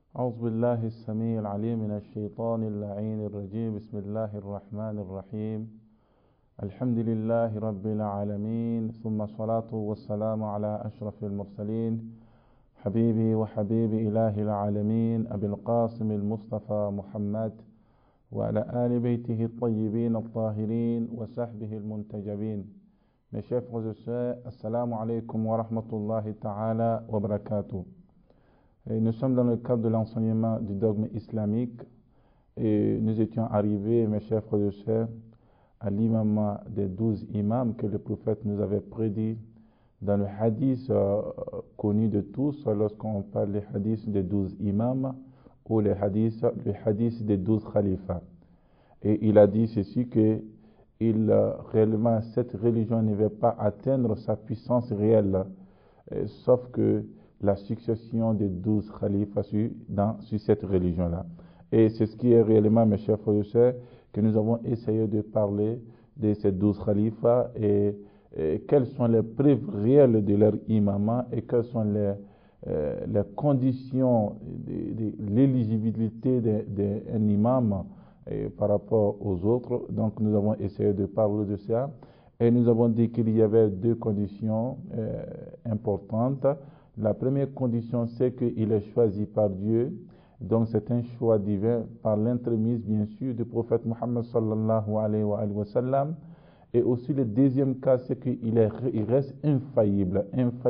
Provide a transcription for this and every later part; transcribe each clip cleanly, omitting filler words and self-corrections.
أعوذ بالله السميع العليم من الشيطان اللعين الرجيم. بسم الله الرحمن الرحيم. الحمد لله رب العالمين، ثم الصلاة والسلام على أشرف المرسلين حبيبي وحبيب إله العالمين أبي القاسم المصطفى محمد وعلى آل بيته الطيبين الطاهرين وصحبه المنتجبين. Mes chers frères et sœurs, assalamu alaikum wa rahmatullahi ta'ala wa barakatuh. Nous sommes dans le cadre de l'enseignement du dogme islamique et nous étions arrivés, mes chers frères et sœurs, à l'imam des 12 imams que le prophète nous avait prédit dans le hadith connu de tous lorsqu'on parle des hadiths des 12 imams ou le hadith des 12 khalifas. Et il a dit ceci que réellement cette religion ne va pas atteindre sa puissance réelle, sauf que la succession des 12 khalifas sur cette religion-là. Et c'est ce qui est réellement, mes chers frères et sœurs, que nous avons essayé de parler de ces 12 khalifas et quelles sont les preuves réelles de leur imamat et quelles sont les conditions de l'éligibilité d'un imam par rapport aux autres. Donc nous avons essayé de parler de ça et nous avons dit qu'il y avait deux conditions importantes. La première condition, c'est qu'il est choisi par Dieu, donc c'est un choix divin par l'entremise bien sûr du prophète Muhammad sallallahu alayhi wa sallam. Et aussi le deuxième cas, c'est qu'il reste infaillible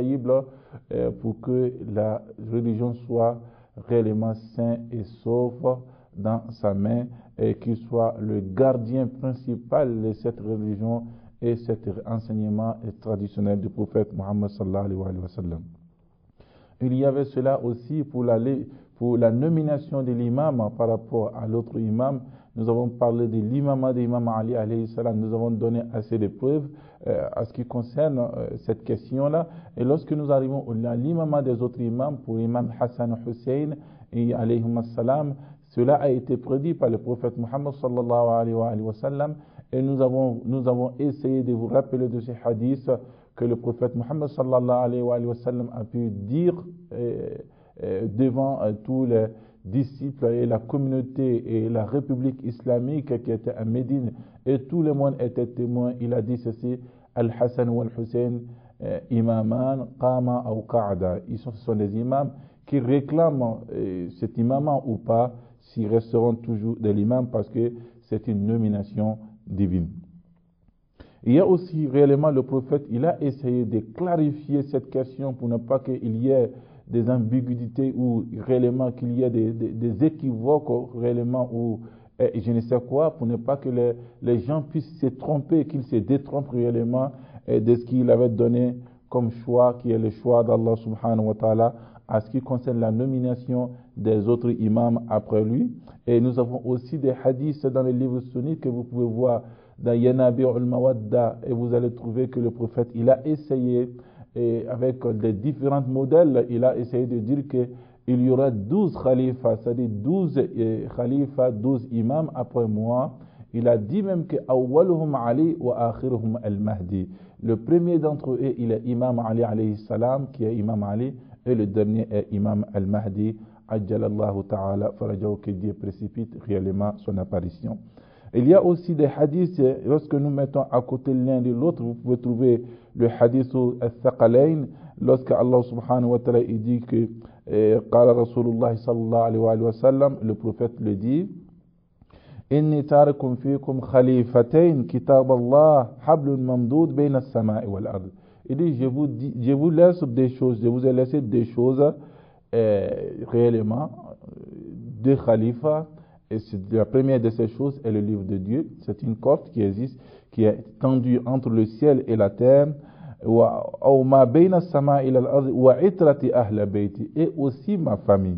pour que la religion soit réellement saine et sauve dans sa main et qu'il soit le gardien principal de cette religion et cet enseignement traditionnel du prophète Muhammad sallallahu alayhi wa sallam. Il y avait cela aussi pour la nomination de l'imam par rapport à l'autre imam. Nous avons parlé de l'imam d'imam Ali alayhi salam. Nous avons donné assez de preuves à ce qui concerne cette question-là. Et lorsque nous arrivons à l'imam des autres imams, pour l'imam Hassan Hussein et alayhi salam, cela a été prédit par le prophète Muhammad sallallahu alayhi wa sallam. Et nous avons essayé de vous rappeler de ces hadiths que le prophète Muhammad sallallahu alayhi wa sallam a pu dire devant tous les disciples et la communauté et la république islamique qui était à Médine, et tout le monde était témoin. Il a dit ceci: Al-Hassan ou Al-Hussein imaman qama ou qa'ada. Ce sont des imams qui réclament cet imamat ou pas, s'ils resteront toujours de l'imam, parce que c'est une nomination divine. Il y a aussi réellement le prophète, il a essayé de clarifier cette question pour ne pas qu'il y ait des ambiguïtés ou réellement qu'il y ait des équivoques réellement ou je ne sais quoi, pour ne pas que les gens puissent se tromper, qu'ils se détrompent réellement de ce qu'il avait donné comme choix, qui est le choix d'Allah subhanahu wa ta'ala à ce qui concerne la nomination des autres imams après lui. Et nous avons aussi des hadiths dans les livres sunnites que vous pouvez voir dans Yanabi al-Mawadda, et vous allez trouver que le prophète, il a essayé, et avec des différents modèles, il a essayé de dire qu'il y aura 12 khalifas, c'est-à-dire 12 khalifas, 12 imams après moi. Il a dit même que awwaluhum Ali wa akhiruhum al-Mahdi. Le premier d'entre eux, il est imam Ali alayhi salam, qui est imam Ali, et le dernier est imam al-Mahdi, ajjalallahu ta'ala farajahu, que Dieu précipite réellement son apparition. Il y a aussi des hadiths, lorsque nous mettons à côté l'un de l'autre, vous pouvez trouver le hadith al-Thaqalayn, lorsque Allah subhanahu wa ta'ala dit que qala Rasulullah sallallahu alayhi wa sallam, le prophète le dit: inni tarikum fikum khalifatayn kitab Allah hablun mamdoud bayna as-sama'i wal ard. Il dit, je vous laisse des choses, je vous ai laissé des choses réellement, deux khalifas. Et la première de ces choses est le livre de Dieu. C'est une corde qui existe, qui est tendue entre le ciel et la terre. Et aussi ma famille.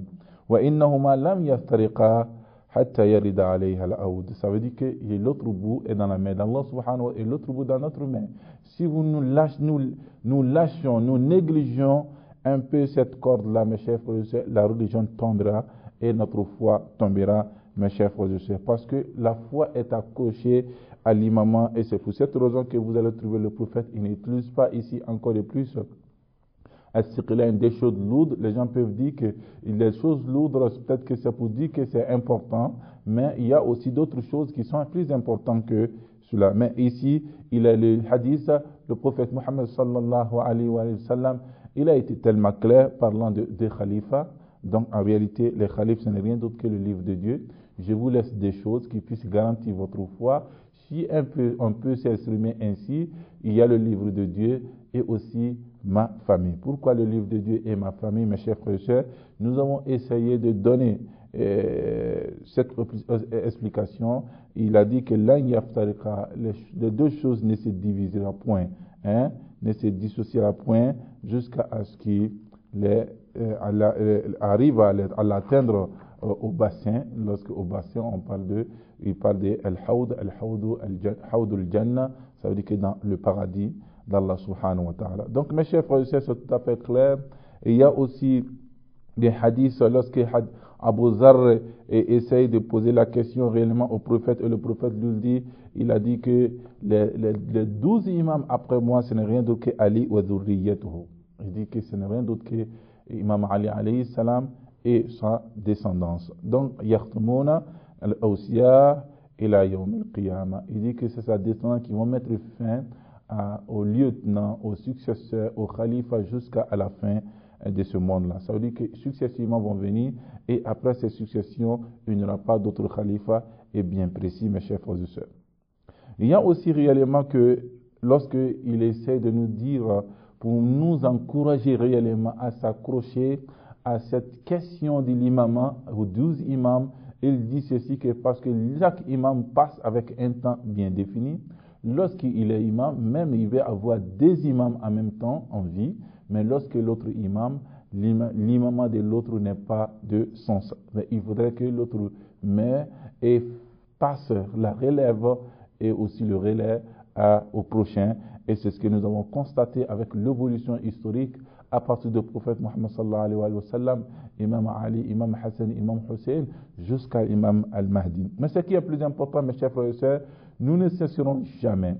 Ça veut dire que l'autre bout est dans la main d'Allah subhanahu wa ta'ala et l'autre bout dans notre main. Si nous lâchons, nous négligeons un peu cette corde-là, mes chers frères, la religion tombera et notre foi tombera, mes chers frères et sœurs, parce que la foi est accrochée à l'imam, et c'est pour cette raison que vous allez trouver le prophète, il n'utilise pas ici encore de plus des choses lourdes, les gens peuvent dire que les choses lourdes, peut-être que c'est pour dire que c'est important, mais il y a aussi d'autres choses qui sont plus importantes que cela. Mais ici, il y a le hadith, le prophète Mohammed sallallahu alayhi wa sallam, il a été tellement clair parlant des khalifas. Donc en réalité, les khalifs, ce n'est rien d'autre que le livre de Dieu. Je vous laisse des choses qui puissent garantir votre foi. Si on peut s'exprimer ainsi, il y a le livre de Dieu et aussi ma famille. Pourquoi le livre de Dieu et ma famille, mes chers frères et sœurs? Nous avons essayé de donner cette explication. Il a dit que les deux choses ne se diviseront point, ne se dissociera point jusqu'à ce qu'il arrive à l'atteindre au bassin. Lorsque au bassin, il parle de al-hawd al-jannah, ça veut dire que dans le paradis d'Allah subhanahu wa ta'ala. Donc mes chers frères et sœurs, c'est tout à fait clair. Et il y a aussi des hadiths lorsque Abu Zarr essaye de poser la question réellement au prophète, et le prophète lui dit, il a dit que les 12 imams après moi, ce n'est rien d'autre que Ali wa dhurriyyatuhu. Il dit que ce n'est rien d'autre que Imam Ali alayhi salam et sa descendance. Donc, yakhtumuna al-awsiya ila yawm al-qiyamah. Il dit que c'est sa descendance qui vont mettre fin aux lieutenants, aux successeurs, aux khalifas jusqu'à la fin de ce monde-là. Ça veut dire que successivement vont venir et après ces successions, il n'y aura pas d'autres khalifas, et bien précis, mes chers frères et sœurs. Il y a aussi réellement que lorsqu'il essaie de nous dire, pour nous encourager réellement à s'accrocher à cette question de l'imam, aux 12 imams, il dit ceci que parce que chaque imam passe avec un temps bien défini, lorsqu'il est imam, même il va avoir des imams en même temps en vie, mais lorsque l'autre imam, l'imam de l'autre n'est pas de sens. Mais il faudrait que l'autre met et passe la relève et aussi le relais au prochain. Et c'est ce que nous avons constaté avec l'évolution historique à partir du prophète Mohammed sallallahu alayhi wa sallam, Imam Ali, Imam Hassan, Imam Hussein, jusqu'à Imam Al-Mahdi. Mais ce qui est plus important, mes chers frères et sœurs, nous ne cesserons jamais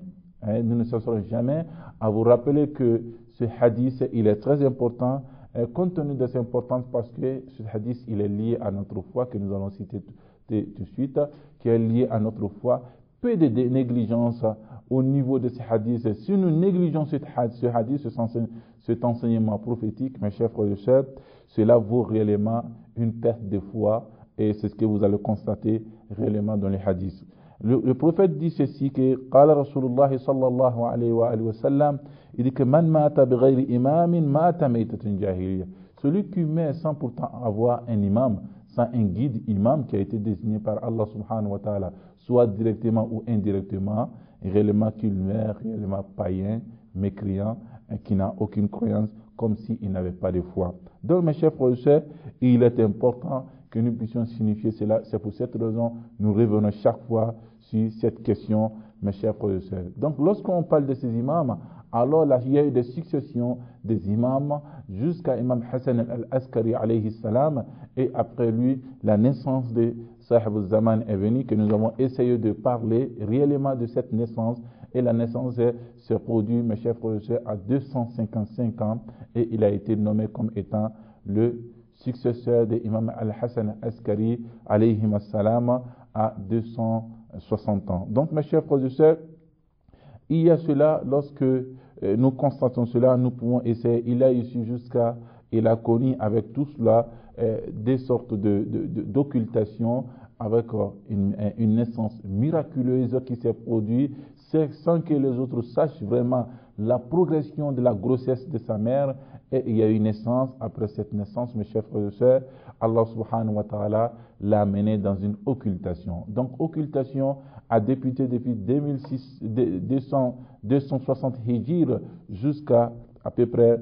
à vous rappeler que ce hadith, il est très important, compte tenu de cette importance, parce que ce hadith, il est lié à notre foi, que nous allons citer tout de suite, qui est lié à notre foi. Peu de négligence au niveau de ce hadith. Si nous négligeons ce hadith, cet enseignement prophétique, mes chers frères et sœurs, cela vaut réellement une perte de foi, et c'est ce que vous allez constater réellement dans les hadiths. Le prophète dit ceci, que qala Rasulullah sallallahu alayhi wa sallam, il dit que man mata bighayri imamin mata maytatun jahiliya. Celui qui meurt sans pourtant avoir un imam, sans un guide imam qui a été désigné par Allah subhanahu wa ta'ala, soit directement ou indirectement, réellement qu'il meurt réellement païen, mécréant, qui n'a aucune croyance, comme s'il n'avait pas de foi. Donc mes chers frères et sœurs, il est important que nous puissions signifier cela. C'est pour cette raison que nous revenons chaque fois sur cette question, mes chers frères et sœurs. Donc lorsqu'on parle de ces imams, alors là, il y a eu des successions des imams jusqu'à Imam Hassan al-Askari alayhi salam, et après lui, la naissance de Sahib al-Zaman est venue, que nous avons essayé de parler réellement de cette naissance. Et la naissance s'est produite, mes chers frères et sœurs, à 255 ans, et il a été nommé comme étant le successeur de Imam al-Hassan al-Askari alayhi salam à 260 ans. Donc mes chers frères et sœurs, il y a cela, lorsque nous constatons cela, nous pouvons essayer. Il a ici il a connu avec tout cela des sortes d'occultation, avec une naissance miraculeuse qui s'est produite sans que les autres sachent vraiment la progression de la grossesse de sa mère. Et il y a eu une naissance. Après cette naissance, mes chers frères et sœurs, Allah subhanahu wa ta'ala l'a amené dans une occultation. Donc occultation a débuté depuis 260 hijr jusqu'à à peu près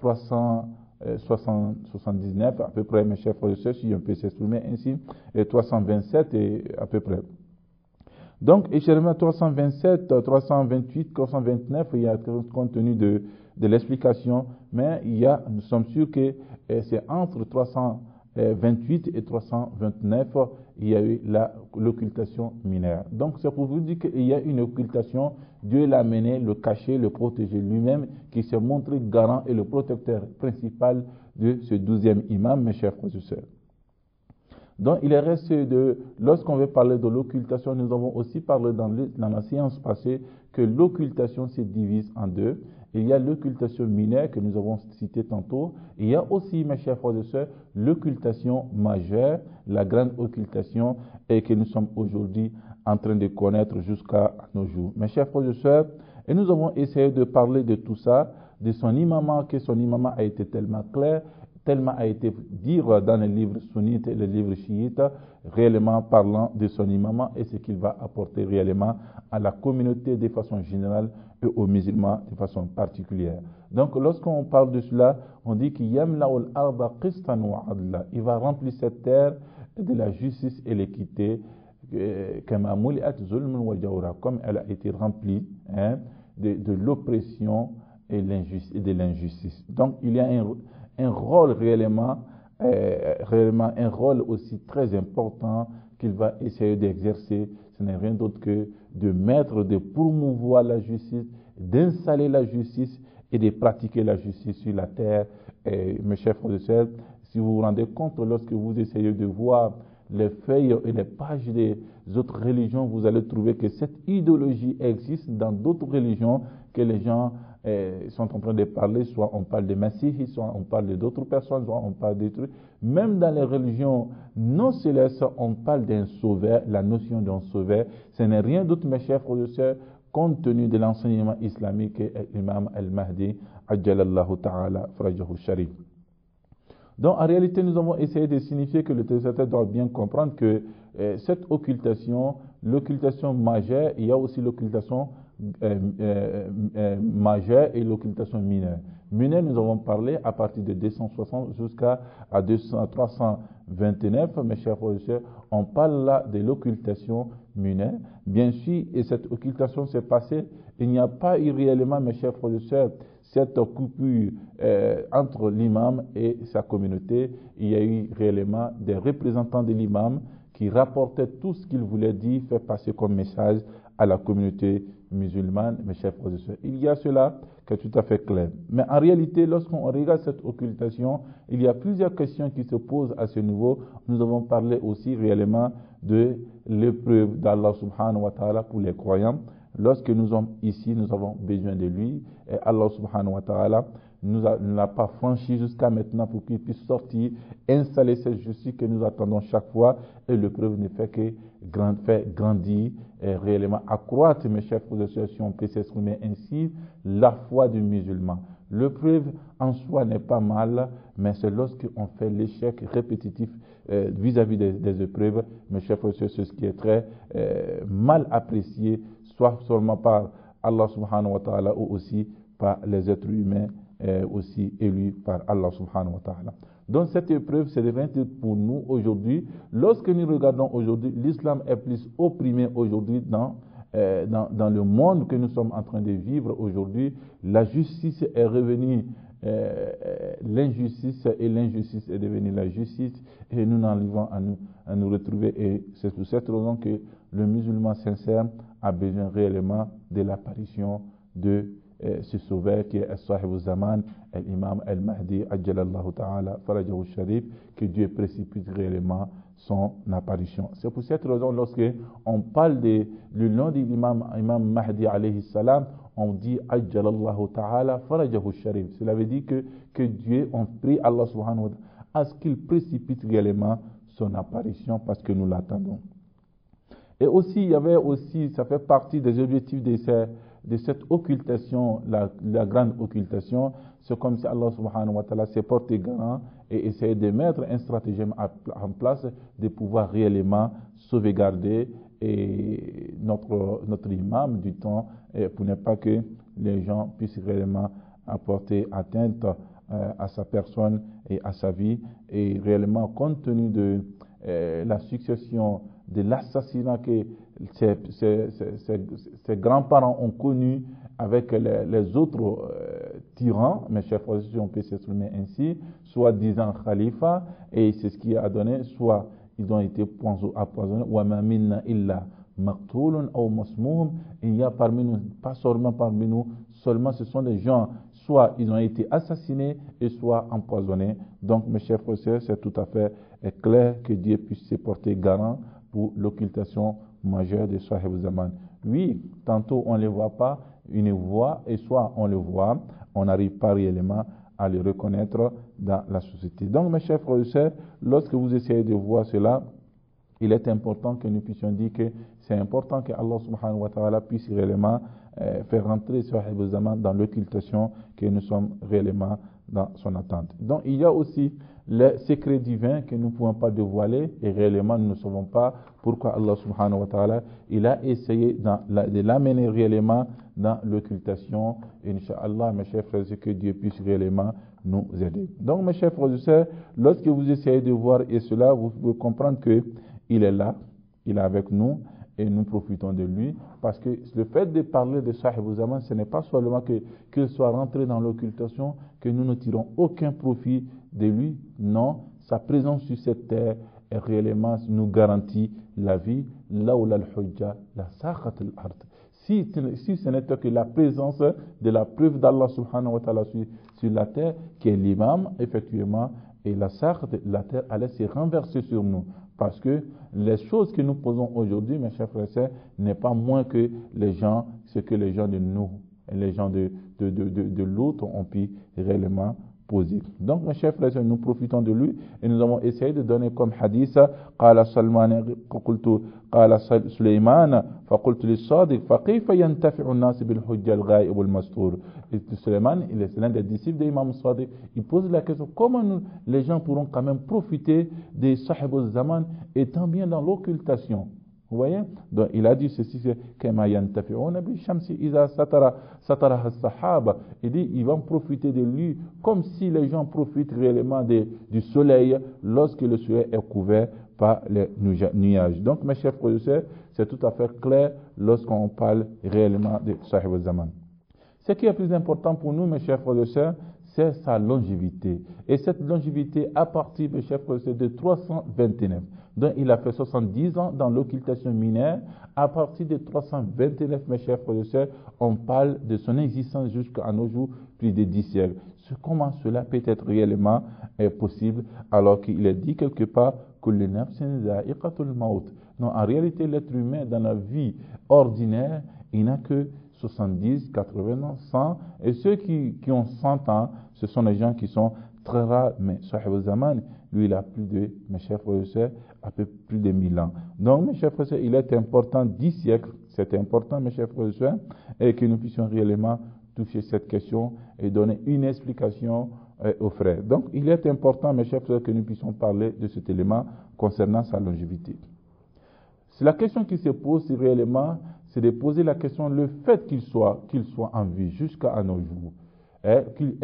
379, à peu près, mes chers frères et sœurs, si on peut s'exprimer ainsi, et 327 et à peu près. Donc, échellement 327, 328, 329, il y a compte tenu de l'explication, mais nous sommes sûrs que c'est entre 328 et 329, il y a eu l'occultation mineure. Donc c'est pour vous dire qu'il y a une occultation, Dieu l'a mené, le caché, le protéger lui-même, qui s'est montré garant et le protecteur principal de ce 12e imam, mes chers frères et sœurs. Donc il reste lorsqu'on veut parler de l'occultation, nous avons aussi parlé dans la séance passée que l'occultation se divise en deux. Il y a l'occultation mineure que nous avons citée tantôt. Il y a aussi, mes chers frères et sœurs, l'occultation majeure, la grande occultation, et que nous sommes aujourd'hui en train de connaître jusqu'à nos jours. Mes chers frères et sœurs, et nous avons essayé de parler de tout ça, de son imamat, que son imamat a été tellement clair, tellement a été dit dans les livres sunnites et les livres chiites, réellement parlant de son imamat et ce qu'il va apporter réellement à la communauté de façon générale et aux musulmans de façon particulière. Donc lorsqu'on parle de cela, on dit qu'il yamla'ul arda qistan wa adla. Il va remplir cette terre de la justice et l'équité, comme elle a été remplie de l'oppression et de l'injustice. Donc il y a un rôle réellement un rôle aussi très important qu'il va essayer d'exercer. Ce n'est rien d'autre que de promouvoir la justice, d'installer la justice et de pratiquer la justice sur la terre. Et, mes chers frères et sœurs, si vous vous rendez compte, lorsque vous essayez de voir les feuilles et les pages des autres religions, vous allez trouver que cette idéologie existe dans d'autres religions que les gens sont en train de parler. Soit on parle des messies, soit on parle d'autres personnes, soit on parle des trucs. Même dans les religions non célestes, on parle d'un sauveur, la notion d'un sauveur. Ce n'est rien d'autre, mes chers frères et sœurs, compte tenu de l'enseignement islamique et l'imam al-Mahdi, ajjalallahu ta'ala farajahu sharif. Donc, en réalité, nous avons essayé de signifier que le téléspectateur doit bien comprendre que cette occultation, l'occultation majeure, il y a aussi l'occultation majeure et l'occultation mineure. Mineure, nous avons parlé à partir de 260 jusqu'à 329, mes chers frères et sœurs, on parle là de l'occultation mineure. Bien sûr, et cette occultation s'est passée, il n'y a pas eu réellement, mes chers frères et sœurs, cette coupure entre l'imam et sa communauté. Il y a eu réellement des représentants de l'imam qui rapportaient tout ce qu'il voulait dire, faire passer comme message à la communauté musulmane, mes chers frères et sœurs. Il y a cela qui est tout à fait clair. Mais en réalité, lorsqu'on regarde cette occultation, il y a plusieurs questions qui se posent à ce niveau. Nous avons parlé aussi réellement de l'épreuve d'Allah subhanahu wa ta'ala pour les croyants. Lorsque nous sommes ici, nous avons besoin de lui. Et Allah subhanahu wa ta'ala ne l'a pas franchi jusqu'à maintenant pour qu'il puisse sortir, installer cette justice que nous attendons chaque fois. Et l'épreuve ne fait que faire grandir et réellement accroître, mes chers frères et sœurs, si on peut s'exprimer ainsi, la foi du musulman. L'épreuve en soi n'est pas mal, mais c'est lorsqu'on fait l'échec répétitif vis-à-vis des épreuves, mes chers frères et sœurs, c'est ce qui est très mal apprécié, soit seulement par Allah subhanahu wa ta'ala ou aussi par les êtres humains aussi élus par Allah subhanahu wa ta'ala. Donc cette épreuve, c'est rien pour nous aujourd'hui. Lorsque nous regardons aujourd'hui, l'islam est plus opprimé aujourd'hui dans le monde que nous sommes en train de vivre aujourd'hui. La justice est revenue l'injustice et l'injustice est devenue la justice et nous n'arrivons à nous retrouver. Et c'est pour cette raison que le musulman sincère a besoin réellement de l'apparition de ce sauveur qui est Sahib Zaman, l'imam al-Mahdi, ajjalallahu ta'ala, farajahu sharif, que Dieu précipite réellement son apparition. C'est pour cette raison, lorsque on parle du nom de l'imam Mahdi alayhi salam, on dit ajjalallahu ta'ala, farajahu sharif. Cela veut dire que Dieu, on prie Allah subhanahu wa ta'ala à ce qu'il précipite réellement son apparition parce que nous l'attendons. Et aussi, il y avait aussi, ça fait partie des objectifs de cette occultation, la grande occultation. C'est comme si Allah subhanahu wa ta'ala s'est porté garant et essayé de mettre un stratagème en place de pouvoir réellement sauvegarder notre imam du temps pour ne pas que les gens puissent réellement apporter atteinte à sa personne et à sa vie. Et réellement, compte tenu de la succession de l'assassinat que ses grands-parents ont connu avec les autres tyrans, mes chers frères, si on peut s'exprimer ainsi, soit disant khalifa, et c'est ce qui a donné, soit ils ont été empoisonnés, wa ma minna illa maqtulun aw masmuhum, il y a parmi nous, pas seulement parmi nous, seulement ce sont des gens, soit ils ont été assassinés et soit empoisonnés. Donc mes chers frères, c'est tout à fait clair que Dieu puisse se porter garant pour l'occultation majeure de Sahib Zaman. Oui, tantôt on ne les voit pas, une voix, et soit on le voit, on n'arrive pas réellement à le reconnaître dans la société. Donc mes chers frères et sœurs, lorsque vous essayez de voir cela, il est important que nous puissions dire que c'est important que Allah subhanahu wa ta'ala puisse réellement faire rentrer Sahib Zaman dans l'occultation, que nous sommes réellement dans son attente. Donc il y a aussi les secrets divins que nous ne pouvons pas dévoiler et réellement nous ne savons pas pourquoi Allah subhanahu wa ta'ala il a essayé de l'amener réellement dans l'occultation. Inch'Allah, mes chers frères, que Dieu puisse réellement nous aider. Donc mes chers frères et sœurs, lorsque vous essayez de voir et cela, vous pouvez comprendre que il est là, il est avec nous et nous profitons de lui, parce que le fait de parler de Sahib Zaman, ce n'est pas seulement qu'il soit rentré dans l'occultation, que nous ne tirons aucun profit de lui. Non, sa présence sur cette terre est réellement nous garantit la vie, là où al-hujja, la saqat al-ard. Si ce n'était que la présence de la preuve d'Allah subhanahu wa ta'ala sur la terre, qui est l'imam, effectivement, et la saqat, la terre allait se renverser sur nous. Parce que les choses que nous posons aujourd'hui, mes chers frères et sœurs, n'est pas moins que ce que les gens de nous, les gens de l'autre ont pu réellement poser. Donc, mes chers frères et sœurs, nous profitons de lui et nous avons essayé de donner comme hadith, قال سليمان فقلت للصادق فكيف ينتفع الناس بالحجة الغائب والمستور. Et Suleiman, il est l'un des disciples d'Imam Sadiq, il pose la question, comment les gens pourront quand même profiter des Sahib al-Zaman étant bien dans l'occultation. Vous voyez? Donc il a dit ceci, c'est كما ينتفعون بالشمس إذا سترها السحاب. Il dit, ils vont profiter de lui comme si les gens profitent réellement du soleil lorsque le soleil est couvert par les nuages. Donc mes chers frères et sœurs, c'est tout à fait clair lorsqu'on parle réellement de Sahib al-Zaman. Ce qui est plus important pour nous, mes chers frères et sœurs, c'est sa longévité. Et cette longévité a parti, mes chers frères et sœurs, de 329. Donc il a fait 70 ans dans l'occultation mineure. À partir de 329, mes chers frères et sœurs, on parle de son existence jusqu'à nos jours, plus de 10 siècles. Comment cela peut être réellement possible alors qu'il est dit quelque part que le nafsin za'iqatul maut. Non, en réalité, l'être humain dans la vie ordinaire, il n'a que 70, 80 ans, 100. Et ceux qui ont 100 ans, ce sont les gens qui sont très rares. Mais Sahib al-Zaman, lui, il a plus de, mes chers frères et sœurs, à peu plus de 1000 ans. Donc, mes chers frères et sœurs, il est important, 10 siècles, c'est important, mes chers frères et sœurs, et que nous puissions réellement toucher cette question et donner une explication aux frères. Donc, il est important, mes chers frères, que nous puissions parler de cet élément concernant sa longévité. C'est la question qui se pose réellement, c'est de poser la question, le fait qu'il soit en vie jusqu'à nos jours, qu'il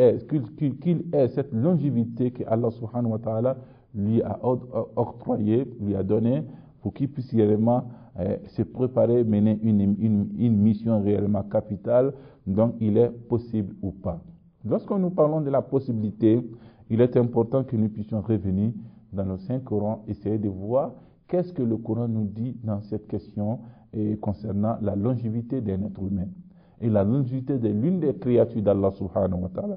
ait cette longévité que Allah subhanahu wa ta'ala lui a octroyée, lui a donnée, pour qu'il puisse réellement se préparer, mener une mission réellement capitale, donc il est possible ou pas. Lorsque nous parlons de la possibilité, il est important que nous puissions revenir dans le Saint-Coran, essayer de voir qu'est-ce que le Coran nous dit dans cette question concernant la longévité d'un être humain et la longévité de l'une des créatures d'Allah subhanahu wa ta'ala.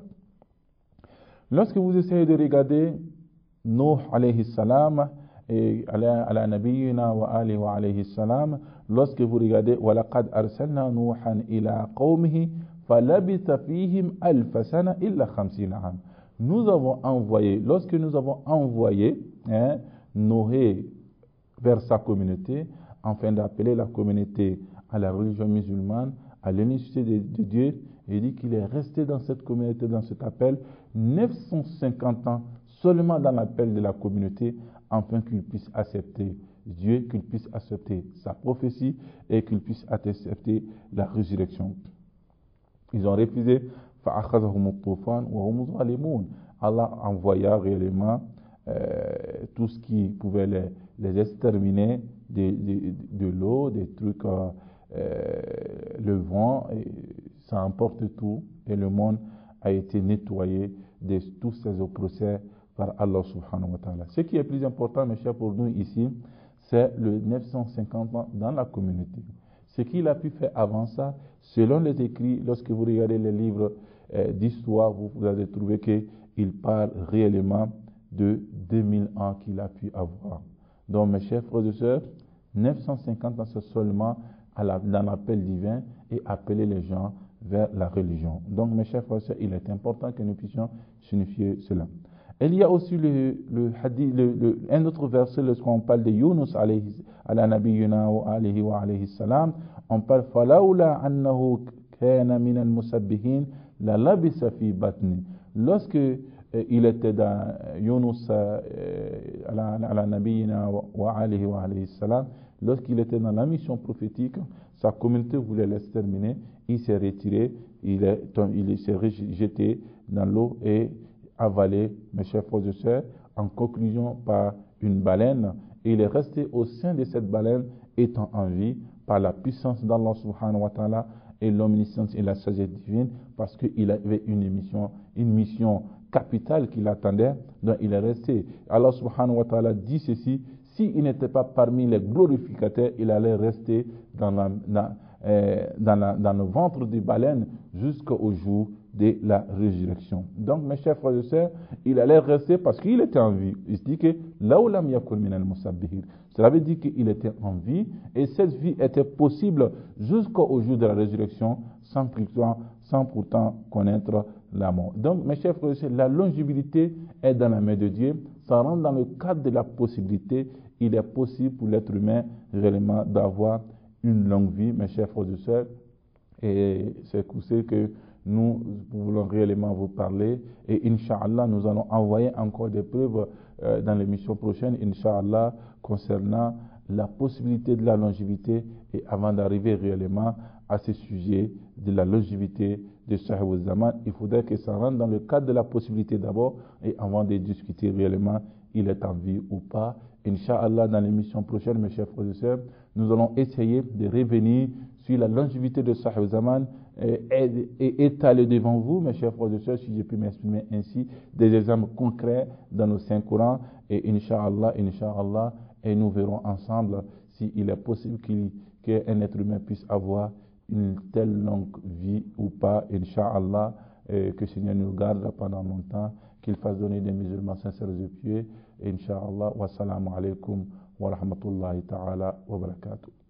Lorsque vous essayez de regarder Nuh alayhi salam et ala nabiyyina wa alihi wa alayhi salam, lorsque vous regardez وَلَقَدْ أَرْسَلْنَا نُوحًا إِلَىٰ قَوْمِهِ فَلَبِثَ فِيهِمْ أَلْفَ سَنَةٍ إِلَّا 50 عَامًا. Nous avons envoyé, lorsque nous avons envoyé Noé vers sa communauté, afin d'appeler la communauté à la religion musulmane, à l'unicité de Dieu, il dit qu'il est resté dans cette communauté, dans cet appel, 950 ans seulement dans l'appel de la communauté, afin qu'il puisse accepter Dieu, qu'il puisse accepter sa prophétie et qu'il puisse accepter la résurrection. Ils ont refusé. Allah envoya réellement tout ce qui pouvait les exterminer de l'eau, des trucs, le vent, ça emporte tout et le monde a été nettoyé de tous ces oppresseurs par Allah subhanahu wa ta'ala. Ce qui est plus important, mes chers, pour nous ici, c'est le 950 ans dans la communauté. Ce qu'il a pu faire avant ça, selon les écrits, lorsque vous regardez les livres d'histoire, vous allez trouver qu'il parle réellement de 2000 ans qu'il a pu avoir. Donc, mes chers frères et sœurs, 950 ans, c'est seulement dans l'appel divin et appeler les gens vers la religion. Donc, mes chers frères et sœurs, il est important que nous puissions signifier cela. Et il y a aussi un autre verset, lorsqu'on parle de Yunus ala nabiyyina wa alayhi salam, on parle فَلَوْلَا أَنَّهُ كَانَ مِنَ الْمُسَبِّحِينَ لَلَبِثَ فِي بَطْنِهِ. Lorsque il était dans Yunus ala nabiyyina wa alayhi salam, lorsqu'il était dans la mission prophétique, sa communauté voulait l'exterminer, il s'est retiré, il s'est jeté dans l'eau et avalé, mes chers frères et sœurs, en conclusion par une baleine. Et il est resté au sein de cette baleine, étant en vie par la puissance d'Allah subhanahu wa ta'ala et l'omniscience et la sagesse divine, parce qu'il avait une mission capitale qui l'attendait, donc il est resté. Allah subhanahu wa ta'ala dit ceci: s'il n'était pas parmi les glorificateurs, il allait rester dans le ventre des baleines jusqu'au jour de la résurrection. Donc, mes chers frères et sœurs, il allait rester parce qu'il était en vie. Il se dit que laoulam yakun min al-musabbihir. Cela veut dire qu'il était en vie et cette vie était possible jusqu'au jour de la résurrection sans pourtant connaître la mort. Donc, mes chers frères et sœurs, la longévité est dans la main de Dieu. Ça rentre dans le cadre de la possibilité. Il est possible pour l'être humain réellement d'avoir une longue vie, mes chers frères et sœurs. Et c'est pour ça que nous voulons réellement vous parler. Et Inch'Allah, nous allons envoyer encore des preuves dans l'émission prochaine, Inch'Allah, concernant la possibilité de la longévité. Et avant d'arriver réellement à ce sujet de la longévité de Sahib al-Zaman, il faudrait que ça rentre dans le cadre de la possibilité d'abord, et avant de discuter réellement il est en vie ou pas. Inch'Allah, dans l'émission prochaine, mes chers frères et sœurs, nous allons essayer de revenir sur la longévité de Sahib al-Zaman et étaler devant vous, mes chers frères et sœurs, si je puis m'exprimer ainsi, des exemples concrets dans nos Saints Courans. Et Inch'Allah, et nous verrons ensemble s'il est possible qu'un être humain puisse avoir une telle longue vie ou pas, Inch'Allah, que le Seigneur nous garde pendant longtemps, qu'il fasse donner des musulmans sincères et pieux. Inch'Allah, wassalamu alaikum wa rahmatullahi ta'ala wa barakatuh.